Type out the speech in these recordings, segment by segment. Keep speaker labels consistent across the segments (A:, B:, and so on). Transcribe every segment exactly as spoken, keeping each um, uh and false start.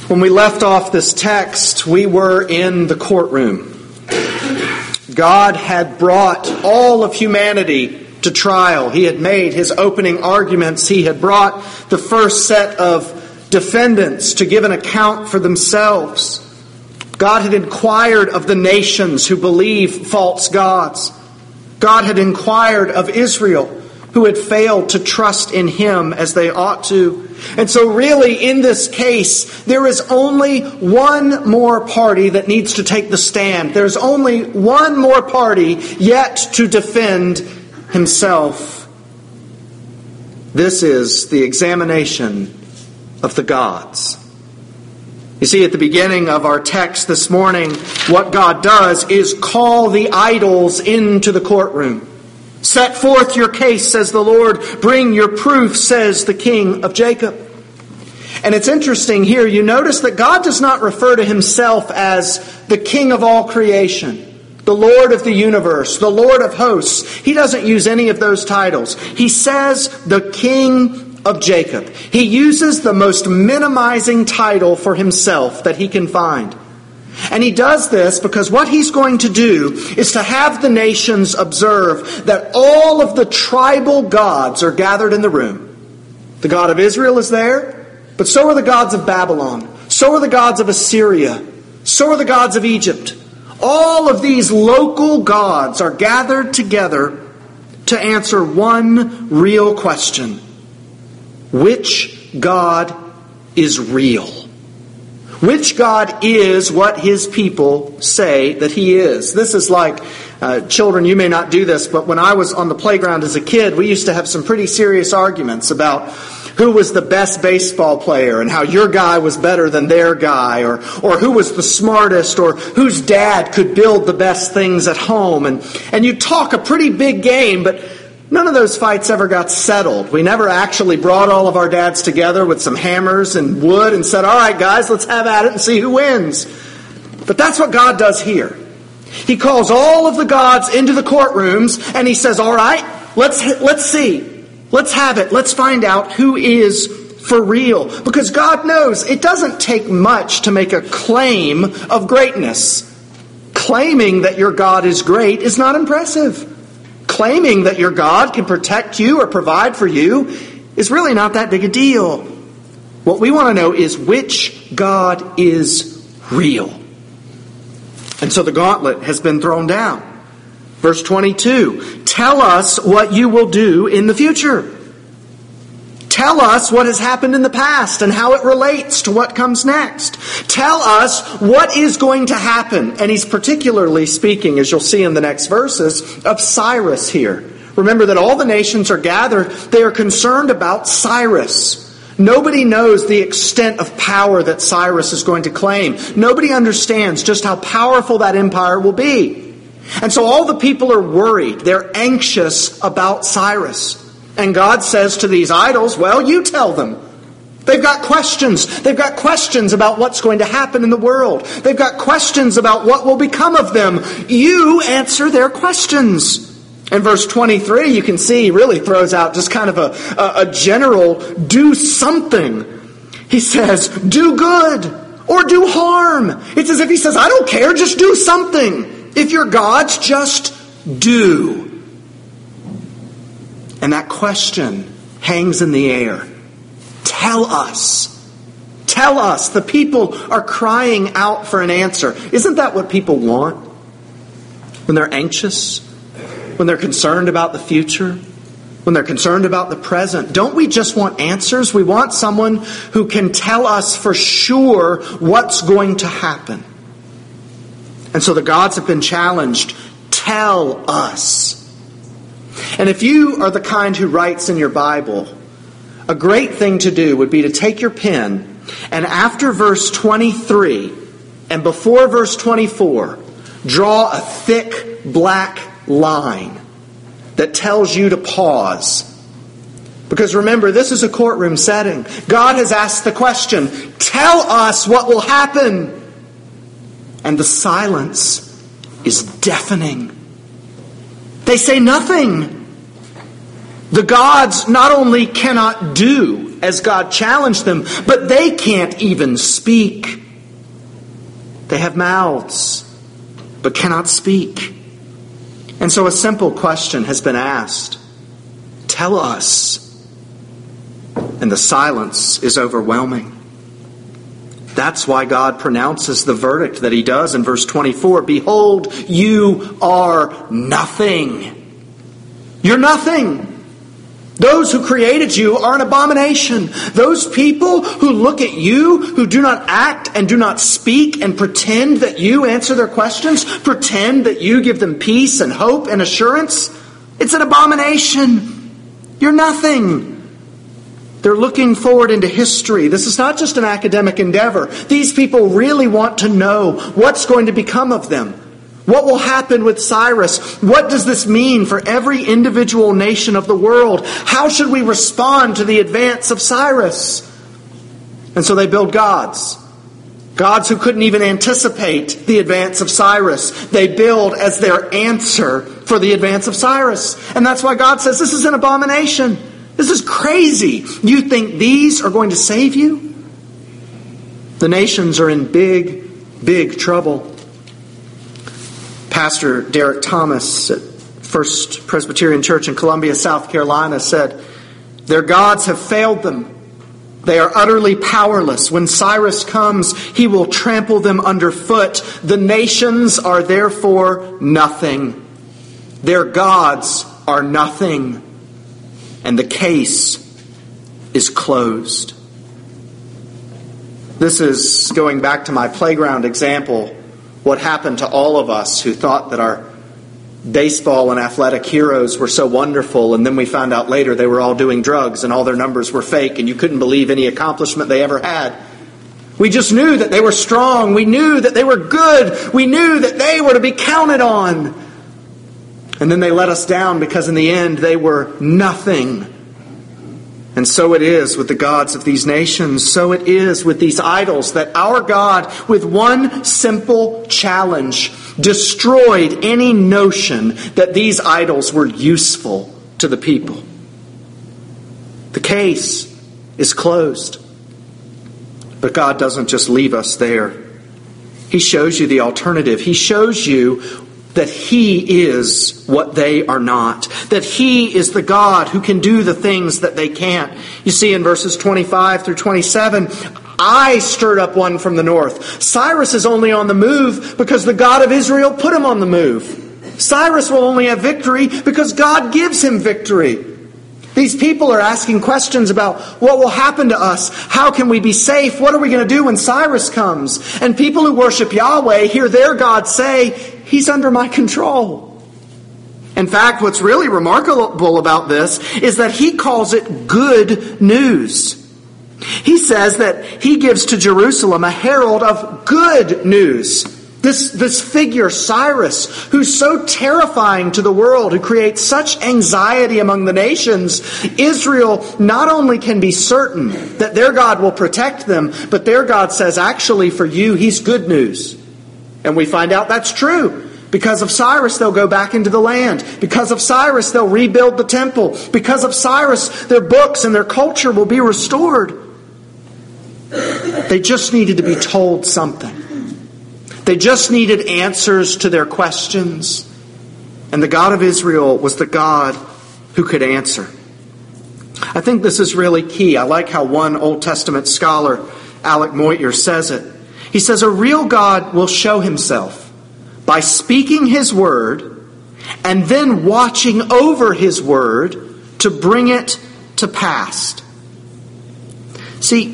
A: When we left off this text, we were in the courtroom. God had brought all of humanity to trial. He had made his opening arguments. He had brought the first set of defendants to give an account for themselves. God had inquired of the nations who believe false gods. God had inquired of Israel, who had failed to trust in him as they ought to. And so really, in this case, there is only one more party that needs to take the stand. There's only one more party yet to defend himself. This is the examination of the gods. You see, at the beginning of our text this morning, what God does is call the idols into the courtroom. Set forth your case, says the Lord. Bring your proof, says the King of Jacob. And it's interesting here, you notice that God does not refer to himself as the King of all creation, the Lord of the universe, the Lord of hosts. He doesn't use any of those titles. He says the King of Jacob. He uses the most minimizing title for himself that he can find. And he does this because what he's going to do is to have the nations observe that all of the tribal gods are gathered in the room. The God of Israel is there, but so are the gods of Babylon. So are the gods of Assyria. So are the gods of Egypt. All of these local gods are gathered together to answer one real question. Which God is real? Which God is what his people say that he is? This is like, uh, children, you may not do this, but when I was on the playground as a kid, we used to have some pretty serious arguments about who was the best baseball player and how your guy was better than their guy, or or who was the smartest, or whose dad could build the best things at home. And, and you talk a pretty big game, but none of those fights ever got settled. We never actually brought all of our dads together with some hammers and wood and said, all right, guys, let's have at it and see who wins. But that's what God does here. He calls all of the gods into the courtrooms and he says, all right, let's, let's see. Let's have it. Let's find out who is for real. Because God knows it doesn't take much to make a claim of greatness. Claiming that your God is great is not impressive. Claiming that your God can protect you or provide for you is really not that big a deal. What we want to know is which God is real. And so the gauntlet has been thrown down. Verse twenty-two, tell us what you will do in the future. Tell us what has happened in the past and how it relates to what comes next. Tell us what is going to happen. And he's particularly speaking, as you'll see in the next verses, of Cyrus here. Remember that all the nations are gathered. They are concerned about Cyrus. Nobody knows the extent of power that Cyrus is going to claim. Nobody understands just how powerful that empire will be. And so all the people are worried. They're anxious about Cyrus. And God says to these idols, well, you tell them. They've got questions. They've got questions about what's going to happen in the world. They've got questions about what will become of them. You answer their questions. In verse twenty-three, you can see he really throws out just kind of a, a, a general do something. He says, do good or do harm. It's as if he says, I don't care, just do something. If you're God's, just do. And that question hangs in the air. Tell us. Tell us. The people are crying out for an answer. Isn't that what people want? When they're anxious? When they're concerned about the future? When they're concerned about the present? Don't we just want answers? We want someone who can tell us for sure what's going to happen. And so the gods have been challenged. Tell us. And if you are the kind who writes in your Bible, a great thing to do would be to take your pen and after verse twenty-three and before verse twenty-four, draw a thick black line that tells you to pause. Because remember, this is a courtroom setting. God has asked the question, tell us what will happen. And the silence is deafening. They say nothing. The gods not only cannot do, as God challenged them, but they can't even speak. They have mouths, but cannot speak. And so a simple question has been asked. Tell us. And the silence is overwhelming. That's why God pronounces the verdict that he does in verse twenty-four. Behold, you are nothing. You're nothing. Those who created you are an abomination. Those people who look at you, who do not act and do not speak and pretend that you answer their questions, pretend that you give them peace and hope and assurance, it's an abomination. You're nothing. They're looking forward into history. This is not just an academic endeavor. These people really want to know what's going to become of them. What will happen with Cyrus? What does this mean for every individual nation of the world? How should we respond to the advance of Cyrus? And so they build gods. Gods who couldn't even anticipate the advance of Cyrus. They build as their answer for the advance of Cyrus. And that's why God says this is an abomination. This is crazy. You think these are going to save you? The nations are in big, big trouble. Pastor Derek Thomas at First Presbyterian Church in Columbia, South Carolina said, their gods have failed them. They are utterly powerless. When Cyrus comes, he will trample them underfoot. The nations are therefore nothing. Their gods are nothing. And the case is closed. This is going back to my playground example. What happened to all of us who thought that our baseball and athletic heroes were so wonderful, and then we found out later they were all doing drugs and all their numbers were fake and you couldn't believe any accomplishment they ever had. We just knew that they were strong. We knew that they were good. We knew that they were to be counted on. And then they let us down because in the end they were nothing. And so it is with the gods of these nations. So it is with these idols that our God, with one simple challenge, destroyed any notion that these idols were useful to the people. The case is closed. But God doesn't just leave us there. He shows you the alternative. He shows you that He is what they are not. That He is the God who can do the things that they can't. You see in verses twenty-five through twenty-seven, I stirred up one from the north. Cyrus is only on the move because the God of Israel put him on the move. Cyrus will only have victory because God gives him victory. These people are asking questions about what will happen to us. How can we be safe? What are we going to do when Cyrus comes? And people who worship Yahweh hear their God say, He's under my control. In fact, what's really remarkable about this is that he calls it good news. He says that he gives to Jerusalem a herald of good news. This, this figure, Cyrus, who's so terrifying to the world, who creates such anxiety among the nations, Israel not only can be certain that their God will protect them, but their God says, actually, for you, He's good news. And we find out that's true. Because of Cyrus, they'll go back into the land. Because of Cyrus, they'll rebuild the temple. Because of Cyrus, their books and their culture will be restored. They just needed to be told something. They just needed answers to their questions. And the God of Israel was the God who could answer. I think this is really key. I like how one Old Testament scholar, Alec Moyer, says it. He says, a real God will show Himself by speaking His word and then watching over His word to bring it to pass. See,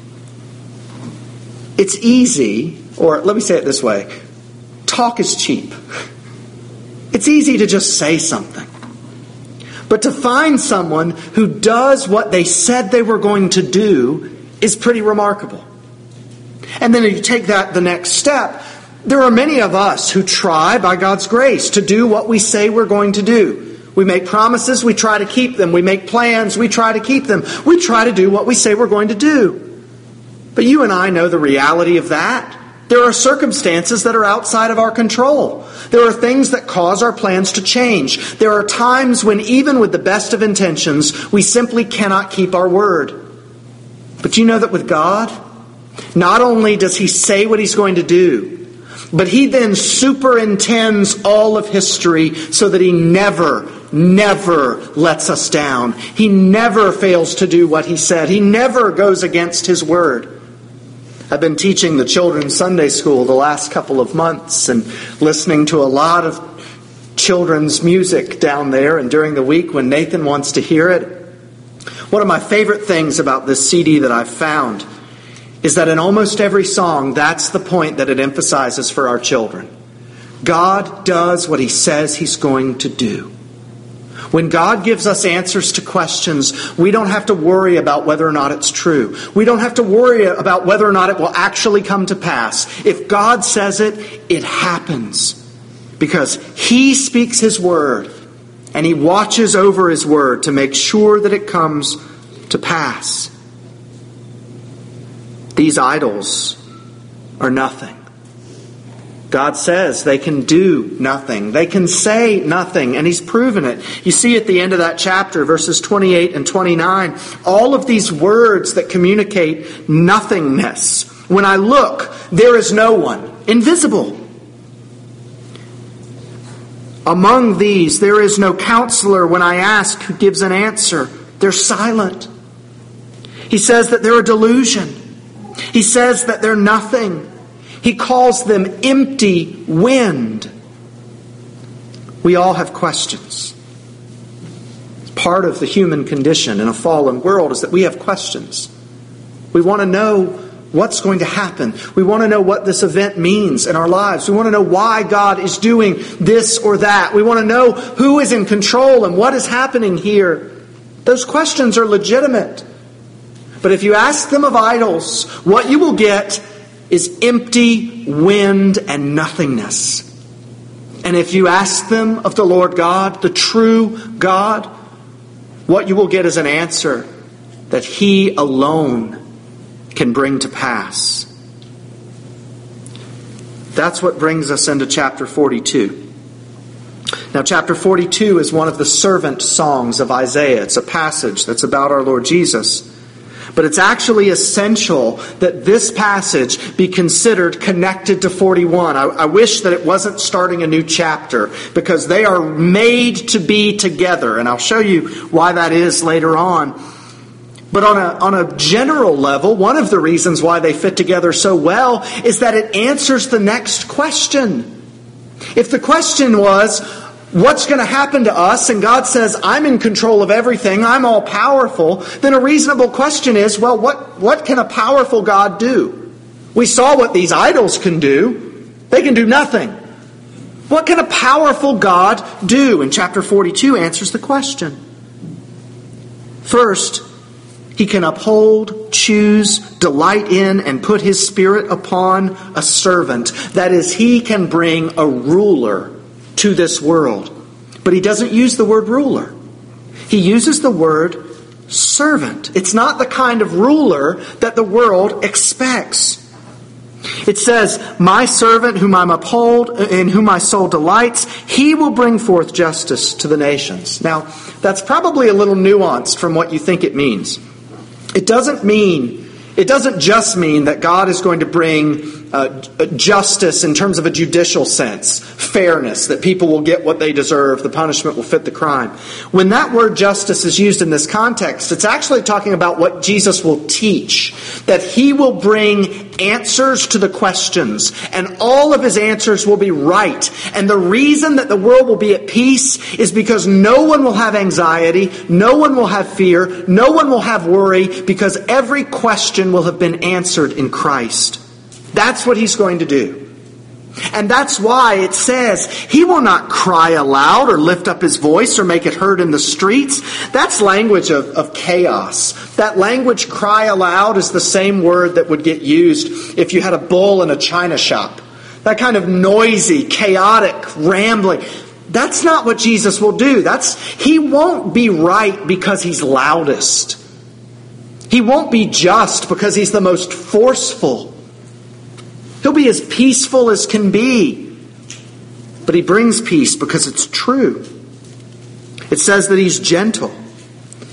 A: it's easy, or let me say it this way, talk is cheap. It's easy to just say something. But to find someone who does what they said they were going to do is pretty remarkable. And then if you take that the next step, there are many of us who try, by God's grace, to do what we say we're going to do. We make promises, we try to keep them. We make plans, we try to keep them. We try to do what we say we're going to do. But you and I know the reality of that. There are circumstances that are outside of our control. There are things that cause our plans to change. There are times when even with the best of intentions, we simply cannot keep our word. But you know that with God, not only does He say what He's going to do, but He then superintends all of history so that He never, never lets us down. He never fails to do what He said. He never goes against His word. I've been teaching the children's Sunday school the last couple of months and listening to a lot of children's music down there, and during the week when Nathan wants to hear it, one of my favorite things about this C D that I've found is that in almost every song, that's the point that it emphasizes for our children. God does what He says He's going to do. When God gives us answers to questions, we don't have to worry about whether or not it's true. We don't have to worry about whether or not it will actually come to pass. If God says it, it happens. Because He speaks His word, and He watches over His word to make sure that it comes to pass. These idols are nothing. God says they can do nothing. They can say nothing, and He's proven it. You see at the end of that chapter, verses twenty-eight and twenty-nine, all of these words that communicate nothingness. When I look, there is no one. Invisible. Among these, there is no counselor when I ask who gives an answer. They're silent. He says that they're a delusion. He says that they're nothing. He calls them empty wind. We all have questions. Part of the human condition in a fallen world is that we have questions. We want to know what's going to happen. We want to know what this event means in our lives. We want to know why God is doing this or that. We want to know who is in control and what is happening here. Those questions are legitimate. But if you ask them of idols, what you will get is empty wind and nothingness. And if you ask them of the Lord God, the true God, what you will get is an answer that He alone can bring to pass. That's what brings us into chapter forty-two. Now, chapter forty-two is one of the servant songs of Isaiah. It's a passage that's about our Lord Jesus. But it's actually essential that this passage be considered connected to forty-one. I, I wish that it wasn't starting a new chapter, because they are made to be together. And I'll show you why that is later on. But on a, on a general level, one of the reasons why they fit together so well is that it answers the next question. If the question was, what's going to happen to us? And God says, I'm in control of everything. I'm all powerful. Then a reasonable question is, well, what, what can a powerful God do? We saw what these idols can do. They can do nothing. What can a powerful God do? And chapter forty-two answers the question. First, He can uphold, choose, delight in, and put His Spirit upon a servant. That is, He can bring a ruler to this world. But He doesn't use the word ruler. He uses the word servant. It's not the kind of ruler that the world expects. It says, my servant whom I uphold, in whom my soul delights, He will bring forth justice to the nations. Now, that's probably a little nuanced from what you think it means. It doesn't mean, it doesn't just mean that God is going to bring uh, justice in terms of a judicial sense, fairness, that people will get what they deserve, the punishment will fit the crime. When that word justice is used in this context, it's actually talking about what Jesus will teach, that He will bring answers to the questions, and all of His answers will be right. And the reason that the world will be at peace is because no one will have anxiety, no one will have fear, no one will have worry, because every question will have been answered in Christ. That's what He's going to do. And that's why it says He will not cry aloud or lift up His voice or make it heard in the streets. That's language of, of chaos. That language, cry aloud, is the same word that would get used if you had a bull in a china shop. That kind of noisy, chaotic, rambling. That's not what Jesus will do. That's He won't be right because He's loudest. He won't be just because He's the most forceful. He'll be as peaceful as can be. But He brings peace because it's true. It says that He's gentle.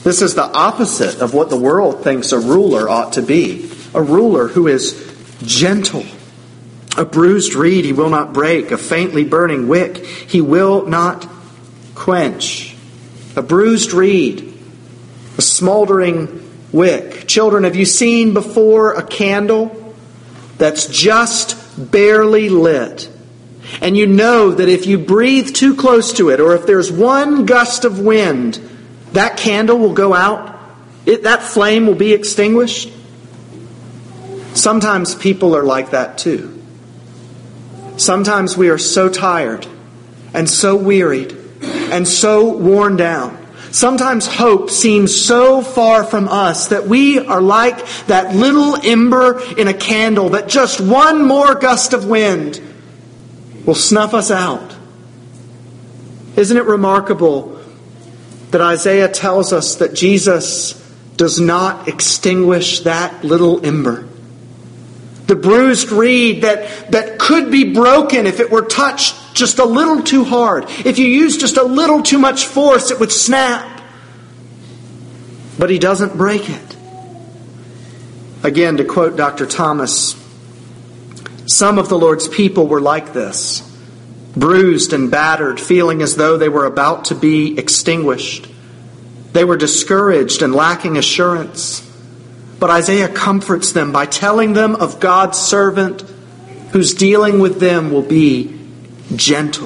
A: This is the opposite of what the world thinks a ruler ought to be. A ruler who is gentle. A bruised reed he will not break. A faintly burning wick he will not quench. A bruised reed. A smoldering wick. Children, have you seen before a candle that's just barely lit? And you know that if you breathe too close to it, or if there's one gust of wind, that candle will go out. It, that flame will be extinguished. Sometimes people are like that too. Sometimes we are so tired and so wearied and so worn down. Sometimes hope seems so far from us that we are like that little ember in a candle that just one more gust of wind will snuff us out. Isn't it remarkable that Isaiah tells us that Jesus does not extinguish that little ember? The bruised reed that, that could be broken if it were touched just a little too hard. If you use just a little too much force, it would snap. But he doesn't break it. Again, to quote Doctor Thomas, some of the Lord's people were like this, bruised and battered, feeling as though they were about to be extinguished. They were discouraged and lacking assurance. But Isaiah comforts them by telling them of God's servant whose dealing with them will be gentle.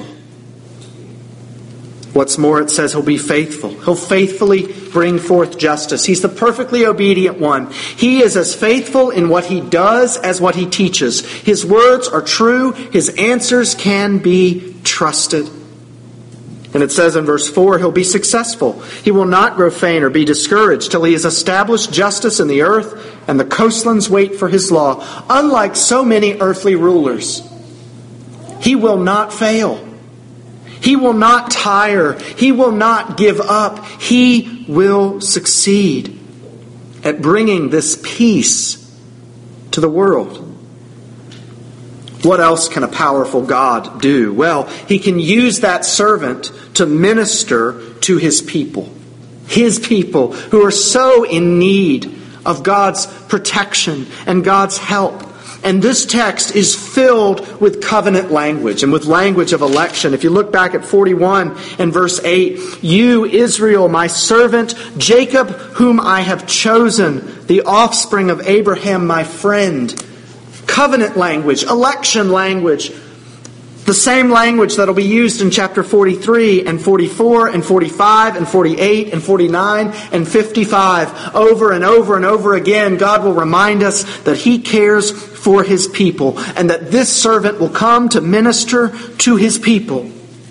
A: What's more, it says he'll be faithful. He'll faithfully bring forth justice. He's the perfectly obedient one. He is as faithful in what he does as what he teaches. His words are true. His answers can be trusted. And it says in verse four, he'll be successful. He will not grow faint or be discouraged till he has established justice in the earth, and the coastlands wait for his law. Unlike so many earthly rulers, he will not fail. He will not tire. He will not give up. He will succeed at bringing this peace to the world. What else can a powerful God do? Well, he can use that servant to minister to his people. His people who are so in need of God's protection and God's help. And this text is filled with covenant language and with language of election. If you look back at forty-one and verse eight, you, Israel, my servant, Jacob, whom I have chosen, the offspring of Abraham, my friend. Covenant language, election language. The same language that will be used in chapter forty-three and forty-four and forty-five and forty-eight and forty-nine and fifty-five. Over and over and over again, God will remind us that he cares for his people and that this servant will come to minister to his people.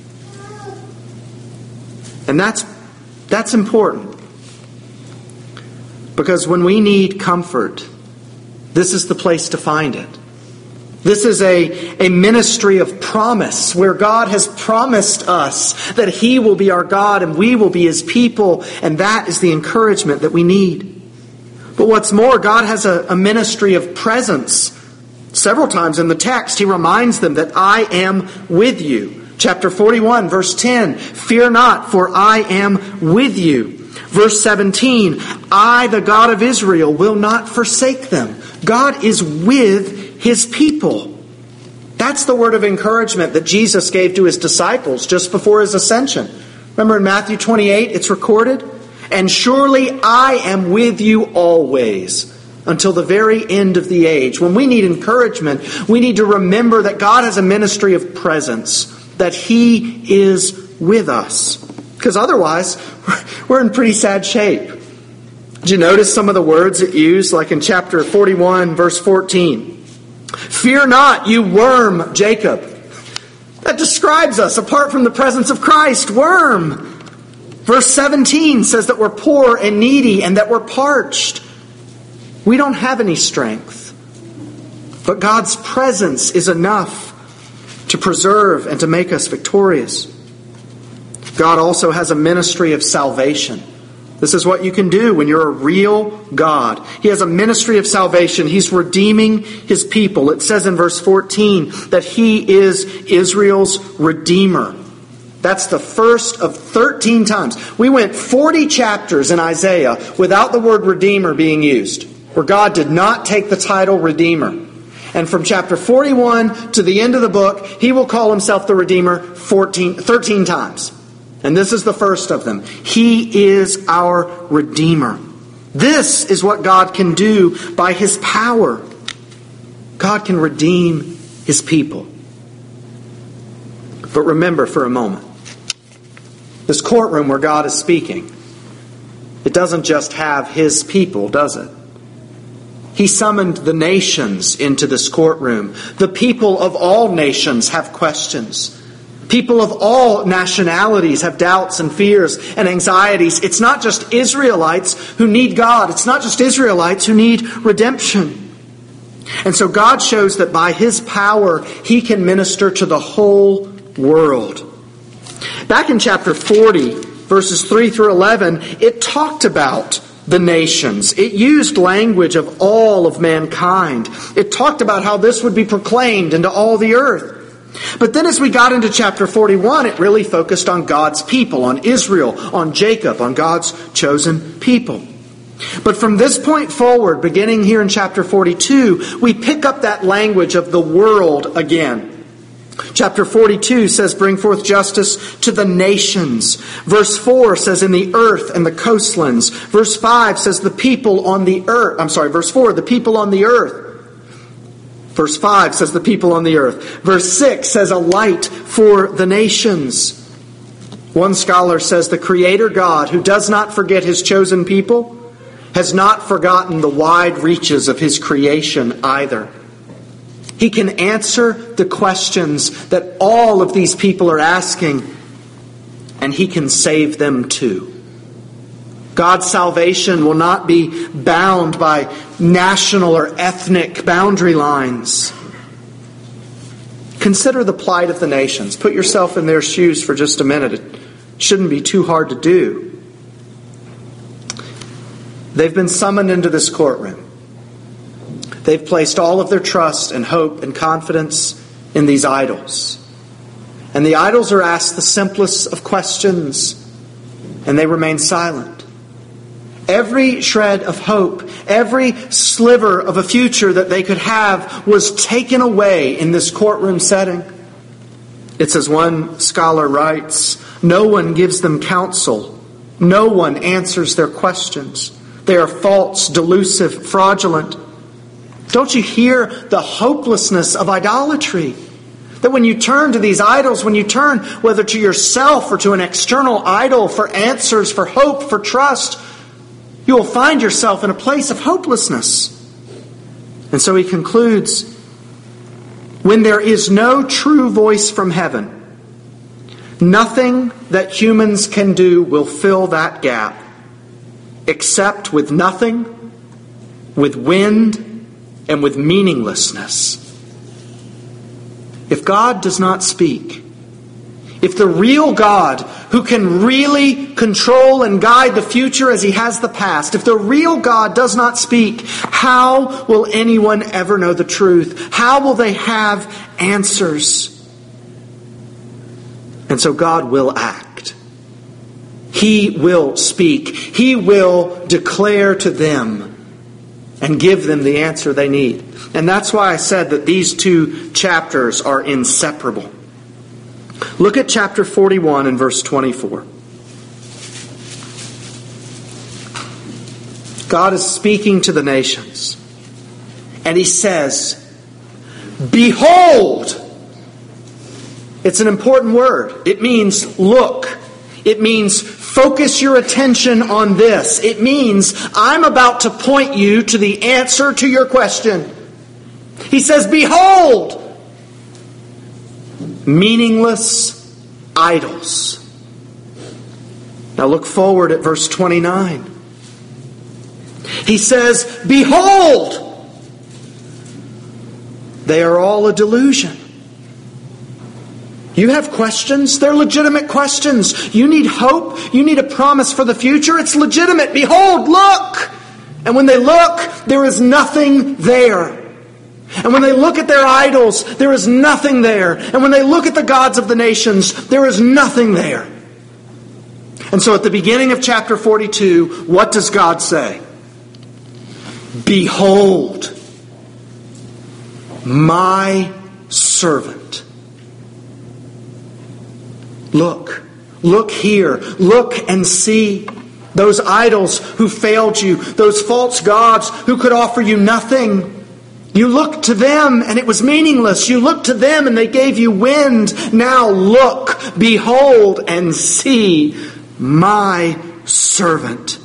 A: And that's, that's important. Because when we need comfort, this is the place to find it. This is a, a ministry of promise where God has promised us that he will be our God and we will be his people. And that is the encouragement that we need. But what's more, God has a, a ministry of presence. Several times in the text, he reminds them that I am with you. Chapter forty-one, verse ten, fear not, for I am with you. Verse seventeen, I, the God of Israel, will not forsake them. God is with his people. That's the word of encouragement that Jesus gave to his disciples just before his ascension. Remember in Matthew twenty-eight, it's recorded, and surely I am with you always until the very end of the age. When we need encouragement, we need to remember that God has a ministry of presence, that he is with us. Because otherwise, we're in pretty sad shape. Did you notice some of the words it used, like in chapter forty-one, verse fourteen? Fear not, you worm, Jacob. That describes us apart from the presence of Christ. Worm. Verse seventeen says that we're poor and needy and that we're parched. We don't have any strength. But God's presence is enough to preserve and to make us victorious. God also has a ministry of salvation. This is what you can do when you're a real God. He has a ministry of salvation. He's redeeming his people. It says in verse fourteen that he is Israel's Redeemer. That's the first of thirteen times. We went forty chapters in Isaiah without the word Redeemer being used, where God did not take the title Redeemer. And from chapter forty-one to the end of the book, He will call Himself the Redeemer fourteen, thirteen times. And this is the first of them. He is our Redeemer. This is what God can do by His power. God can redeem His people. But remember for a moment, this courtroom where God is speaking, it doesn't just have His people, does it? He summoned the nations into this courtroom. The people of all nations have questions. People of all nationalities have doubts and fears and anxieties. It's not just Israelites who need God. It's not just Israelites who need redemption. And so God shows that by His power, He can minister to the whole world. Back in chapter forty, verses three through eleven, it talked about the nations. It used language of all of mankind. It talked about how this would be proclaimed into all the earth. But then as we got into chapter forty-one, it really focused on God's people, on Israel, on Jacob, on God's chosen people. But from this point forward, beginning here in chapter forty-two, we pick up that language of the world again. Chapter forty-two says, bring forth justice to the nations. Verse four says, in the earth and the coastlands. Verse five says, the people on the earth. I'm sorry, verse four, the people on the earth. Verse five says, the people on the earth. Verse six says, a light for the nations. One scholar says, the Creator God, who does not forget His chosen people, has not forgotten the wide reaches of His creation either. He can answer the questions that all of these people are asking, and He can save them too. God's salvation will not be bound by national or ethnic boundary lines. Consider the plight of the nations. Put yourself in their shoes for just a minute. It shouldn't be too hard to do. They've been summoned into this courtroom. They've placed all of their trust and hope and confidence in these idols. And the idols are asked the simplest of questions, and they remain silent. Every shred of hope, every sliver of a future that they could have was taken away in this courtroom setting. It's as one scholar writes, no one gives them counsel. No one answers their questions. They are false, delusive, fraudulent. Don't you hear the hopelessness of idolatry? That when you turn to these idols, when you turn whether to yourself or to an external idol for answers, for hope, for trust, you will find yourself in a place of hopelessness. And so he concludes, when there is no true voice from heaven, nothing that humans can do will fill that gap, except with nothing, with wind, and with meaninglessness. If God does not speak, if the real God who can really control and guide the future as He has the past, if the real God does not speak, how will anyone ever know the truth? How will they have answers? And so God will act. He will speak. He will declare to them and give them the answer they need. And that's why I said that these two chapters are inseparable. Look at chapter forty-one and verse twenty-four. God is speaking to the nations. And He says, behold! It's an important word. It means look. It means focus your attention on this. It means I'm about to point you to the answer to your question. He says, behold! Meaningless idols. Now look forward at verse twenty-nine. He says, behold! They are all a delusion. You have questions. They're legitimate questions. You need hope. You need a promise for the future. It's legitimate. Behold, look! And when they look, there is nothing there. And when they look at their idols, there is nothing there. And when they look at the gods of the nations, there is nothing there. And so at the beginning of chapter forty-two, what does God say? Behold, my servant. Look, look here, look and see. Those idols who failed you, those false gods who could offer you nothing. You looked to them and it was meaningless. You looked to them and they gave you wind. Now look, behold, and see my servant.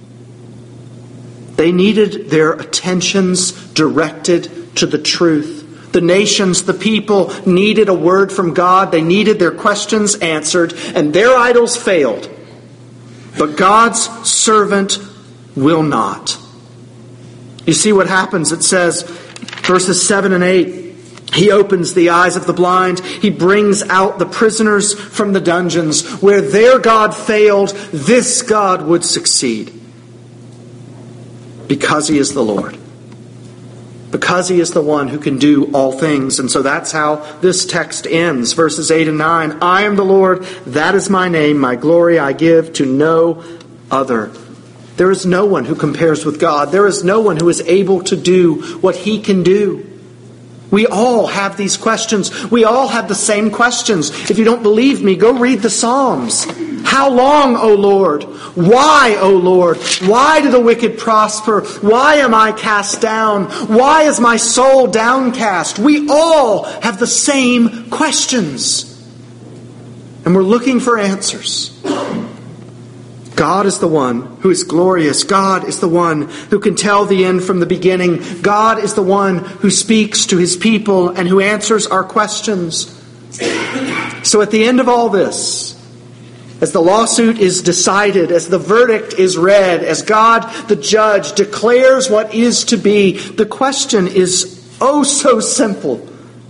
A: They needed their attentions directed to the truth. The nations, the people, needed a word from God. They needed their questions answered, and their idols failed. But God's servant will not. You see what happens? It says, verses seven and eight, He opens the eyes of the blind. He brings out the prisoners from the dungeons. Where their God failed, this God would succeed. Because He is the Lord. Because He is the one who can do all things. And so that's how this text ends. Verses eight and nine. I am the Lord, that is my name. My glory I give to no other. There is no one who compares with God. There is no one who is able to do what He can do. We all have these questions. We all have the same questions. If you don't believe me, go read the Psalms. How long, O Lord? Why, O Lord? Why do the wicked prosper? Why am I cast down? Why is my soul downcast? We all have the same questions. And we're looking for answers. God is the one who is glorious. God is the one who can tell the end from the beginning. God is the one who speaks to His people and who answers our questions. So at the end of all this, as the lawsuit is decided, as the verdict is read, as God the judge declares what is to be, the question is oh so simple.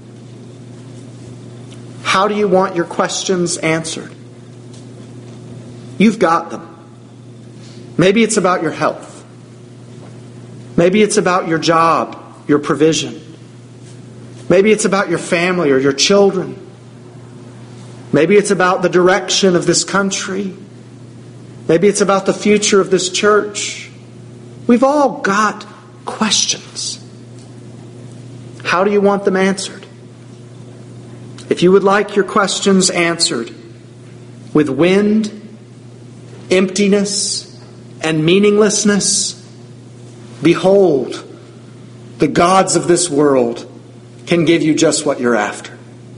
A: How do you want your questions answered? You've got them. Maybe it's about your health. Maybe it's about your job, your provision. Maybe it's about your family or your children. Maybe it's about the direction of this country. Maybe it's about the future of this church. We've all got questions. How do you want them answered? If you would like your questions answered with wind, emptiness, and meaninglessness, behold, the gods of this world can give you just what you're after.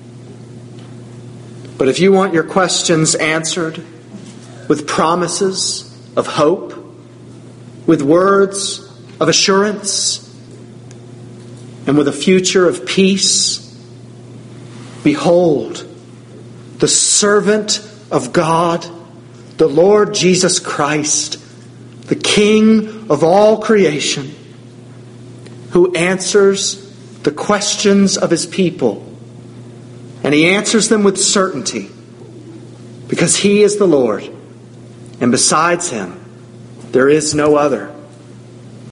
A: But if you want your questions answered with promises of hope, with words of assurance, and with a future of peace, behold, the servant of God, the Lord Jesus Christ, the King of all creation, who answers the questions of His people. And He answers them with certainty, because He is the Lord, and besides Him, there is no other.